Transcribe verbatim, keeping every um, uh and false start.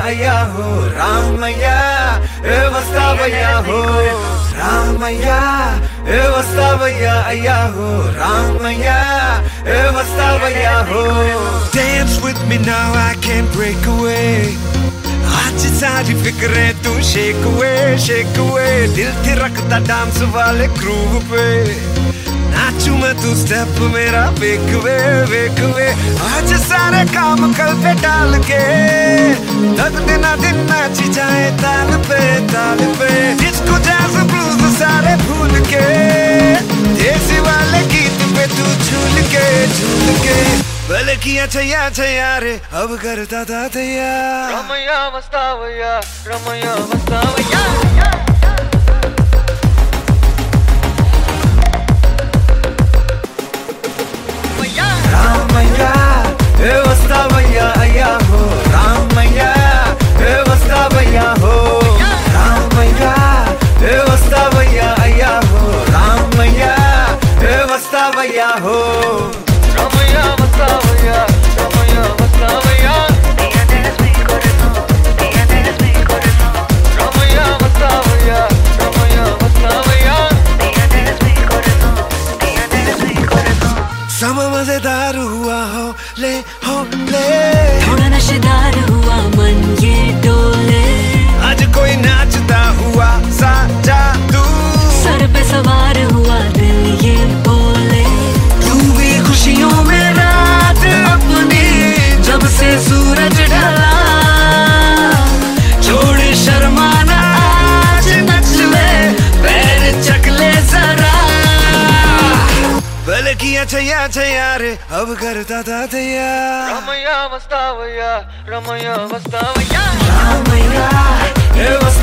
అయ్యా హో రామయ్య ఏ వస్తావయ్యా హో రామయ్య ఏ వస్తావయ్యా అయ్యా హో రామయ్య ఏ వస్తావయ్యా హో Dance with me now I can't break away आज सारी फिक्रें तू शेक हुए शेक हुए दिल थे रखता डांस वाले ग्रूव पे नाचू मैं तू स्टेप मेरा वेक वे वेक वे आज सारे काम कल पे डाल के तक दिन दिन नाची जाए ताल पे ताल पे डिस्को जैज़ ब्लूज सारे भूल के देसी वाले गीत पे तू झूल के झूल के भले किया छैया छैया रे अब करता था तैयार रमैया वस्तावैया रमैया वस्तावैया रामैया ए वस्तावैया अय्या हो रामैया ए वस्तावैया हो रामैया ए वस्तावैया अय्या हो रामैया ए वस्तावैया हो Ramaya Vastavaya, Ramaya Vastavaya. Tienes mi corazón, tienes mi corazón. Ramaya Vastavaya, Ramaya Vastavaya. Tienes mi corazón, tienes mi corazón. Sama मजेदार हुआ हो ले हो ले थोड़ा नशेदार हुआ मन ये डोले आज कोई नाचता हुआ सा जादू सर पे सवार हुआ दिल ये बोले खुशियों में रात अपनी जब से सूरज ढला छोड़ शर्माना आज नच ले पैर चकले जरा भले किया छैया छैया रे अब करता था तैयार रमैया वस्तावैया रमैया वस्तावैया रामैया